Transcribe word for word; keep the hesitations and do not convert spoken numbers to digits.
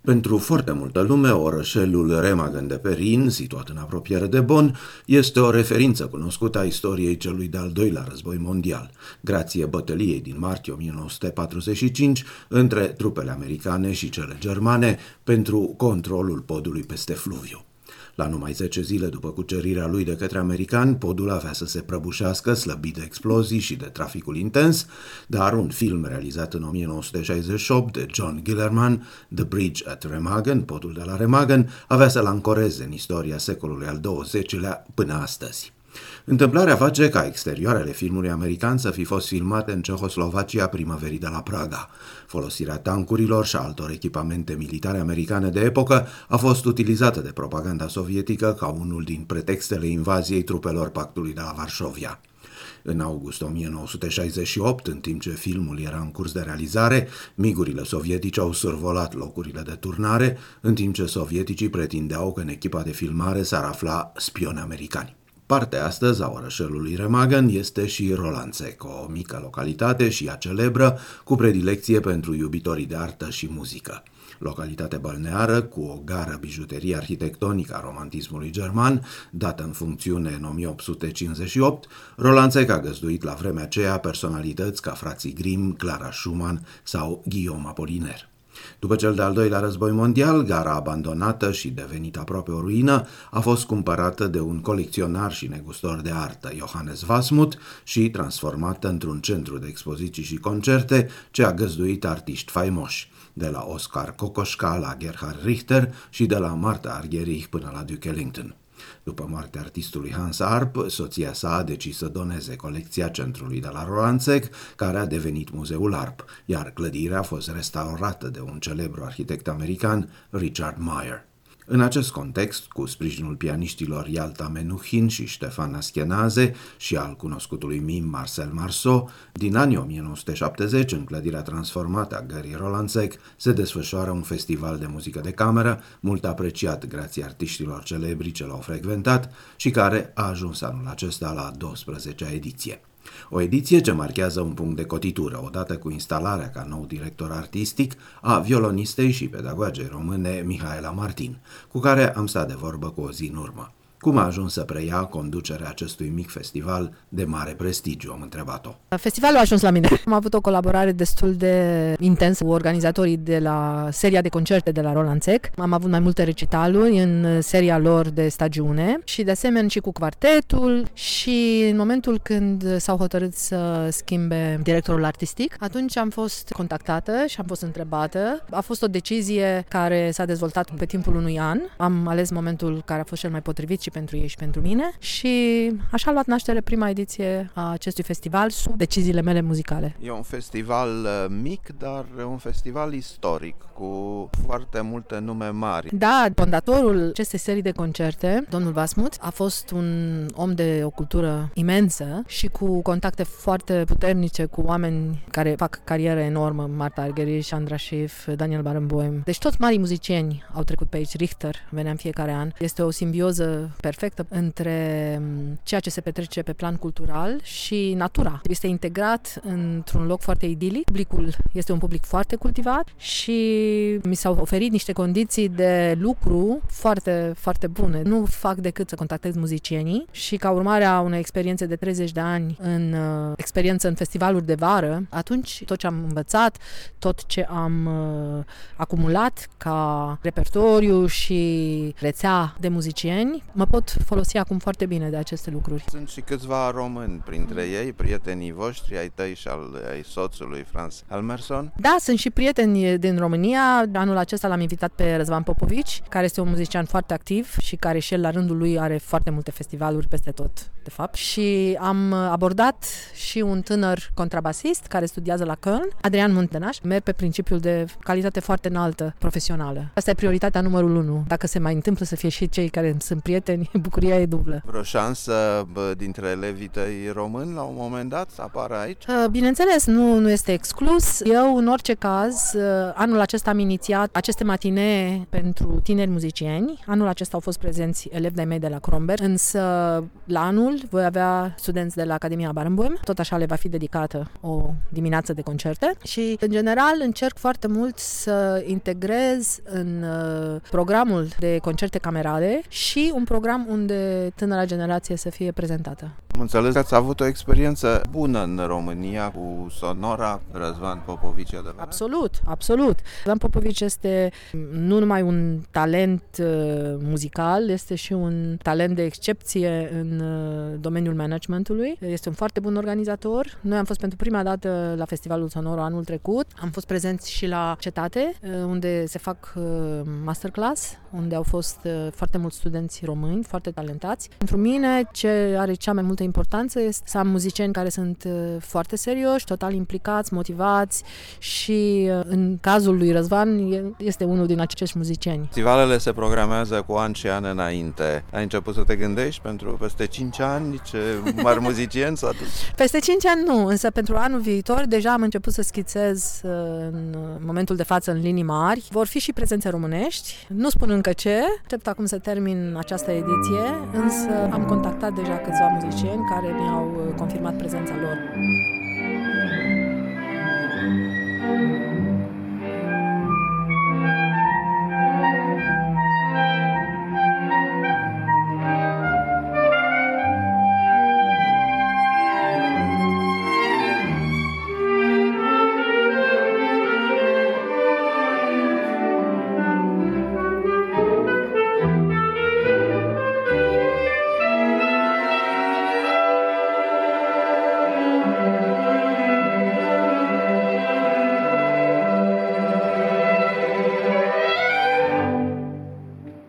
Pentru foarte multă lume, orășelul Remagen de pe Rin, situat în apropiere de Bonn, este o referință cunoscută a istoriei celui de-al doilea război mondial, grație bătăliei din martie o mie nouă sute patruzeci și cinci între trupele americane și cele germane pentru controlul podului peste fluviu. La numai zece zile după cucerirea lui de către americani, podul avea să se prăbușească, slăbit de explozii și de traficul intens, dar un film realizat în o mie nouă sute șaizeci și opt de John Guillermin, The Bridge at Remagen, podul de la Remagen, avea să-l ancoreze în istoria secolului al douăzecilea până astăzi. Întâmplarea face ca exterioarele filmului american să fi fost filmate în Cehoslovacia primăverii de la Praga. Folosirea tancurilor și altor echipamente militare americane de epocă a fost utilizată de propaganda sovietică ca unul din pretextele invaziei trupelor pactului de la Varșovia. În august o mie nouă sute șaizeci și opt, în timp ce filmul era în curs de realizare, migurile sovietice au survolat locurile de turnare, în timp ce sovieticii pretindeau că în echipa de filmare s-ar afla spioni americani. Partea astăzi a orășelului Remagen este și Rolanțec, o mică localitate și ea celebră, cu predilecție pentru iubitorii de artă și muzică. Localitate balneară cu o gară bijuterie arhitectonică a romantismului german, dată în funcțiune în o mie opt sute cincizeci și opt, Rolanțec a găzduit la vremea aceea personalități ca frații Grimm, Clara Schumann sau Guillaume Apollinaire. După cel de-al doilea război mondial, gara abandonată și devenită aproape o ruină a fost cumpărată de un colecționar și negustor de artă, Johannes Wasmuth, și transformată într-un centru de expoziții și concerte ce a găzduit artiști faimoși, de la Oskar Kokoschka la Gerhard Richter și de la Martha Argerich până la Duke Ellington. După moartea artistului Hans Arp, soția sa a decis să doneze colecția centrului de la Rolanțec, care a devenit Muzeul Arp, iar clădirea a fost restaurată de un celebru arhitect american, Richard Meyer. În acest context, cu sprijinul pianiștilor Yalta Menuhin și Ștefan Aschenaze și al cunoscutului mim Marcel Marceau, din anii o mie nouă sute șaptezeci, în clădirea transformată a gării Rolanțec, se desfășoară un festival de muzică de cameră, mult apreciat grație artiștilor celebri ce l-au frecventat și care a ajuns anul acesta la a douăsprezecea ediție. O ediție ce marchează un punct de cotitură, odată cu instalarea ca nou director artistic a violonistei și pedagogei române Mihaela Martin, cu care am stat de vorbă cu o zi în urmă. Cum a ajuns să preia conducerea acestui mic festival de mare prestigiu, am întrebat-o. Festivalul a ajuns la mine. Am avut o colaborare destul de intensă cu organizatorii de la seria de concerte de la Rolanțec. Am avut mai multe recitaluri în seria lor de stagiune și de asemenea și cu quartetul și în momentul când s-au hotărât să schimbe directorul artistic, atunci am fost contactată și am fost întrebată. A fost o decizie care s-a dezvoltat pe timpul unui an. Am ales momentul care a fost cel mai potrivit și pentru ei și pentru mine și așa a luat naștere prima ediție a acestui festival sub deciziile mele muzicale. E un festival mic, dar un festival istoric cu foarte multe nume mari. Da, fondatorul acestei serii de concerte, domnul Wasmuth, a fost un om de o cultură imensă și cu contacte foarte puternice cu oameni care fac carieră enormă, Martha Argerich, Andra Schiff, Daniel Barenboim. Deci toți marii muzicieni au trecut pe aici, Richter venea în fiecare an. Este o simbioză perfectă între ceea ce se petrece pe plan cultural și natura. Este integrat într-un loc foarte idilic. Publicul este un public foarte cultivat și mi s-au oferit niște condiții de lucru foarte, foarte bune. Nu fac decât să contactez muzicienii și ca urmare a unei experiențe de treizeci de ani în uh, experiență în festivaluri de vară, atunci tot ce am învățat, tot ce am uh, acumulat ca repertoriu și rețea de muzicieni, mă pot folosi acum foarte bine de aceste lucruri. Sunt și câțiva români printre ei, prietenii voștri, ai tăi și al, ai soțului Franz Elmerson. Da, sunt și prieteni din România. Anul acesta l-am invitat pe Răzvan Popovici, care este un muzician foarte activ și care și el la rândul lui are foarte multe festivaluri peste tot, de fapt. Și am abordat și un tânăr contrabasist care studiază la Köln, Adrian Muntenaș. Merg pe principiul de calitate foarte înaltă profesională. Asta e prioritatea numărul unu. Dacă se mai întâmplă să fie și cei care sunt prieteni, muziceeni, bucuria e dublă. Vreo șansă bă, dintre elevii tăi români la un moment dat să apară aici? Bineînțeles, nu, nu este exclus. Eu, în orice caz, anul acesta am inițiat aceste matinee pentru tineri muzicieni. Anul acesta au fost prezenți elevi de-ai mei de la Kronberg, însă la anul voi avea studenți de la Academia Barenboim. Tot așa le va fi dedicată o dimineață de concerte și, în general, încerc foarte mult să integrez în programul de concerte camerale și un program unde tânăra generație să fie prezentată. Am înțeles că ați avut o experiență bună în România cu sonora Răzvan Popovici de la... Absolut, absolut. Răzvan Popovici este nu numai un talent uh, muzical, este și un talent de excepție în uh, domeniul managementului. Este un foarte bun organizator. Noi am fost pentru prima dată la Festivalul Sonoro anul trecut. Am fost prezenți și la Cetate, uh, unde se fac uh, masterclass, unde au fost uh, foarte mulți studenți români, foarte talentați. Pentru mine, ce are cea mai multă importanță este să am muzicieni care sunt uh, foarte serioși, total implicați, motivați și uh, în cazul lui Răzvan este unul din acești muzicieni. Festivalele se programează cu ani și ani înainte. Ai început să te gândești pentru peste cinci ani ce mari muzicieni s-a dus? Peste cinci ani nu, însă pentru anul viitor deja am început să schițez uh, în momentul de față în linii mari. Vor fi și prezențe românești. Nu spun încă ce. Aștept acum să termin această ediție, însă am contactat deja câțiva muzicieni care mi-au confirmat prezența lor.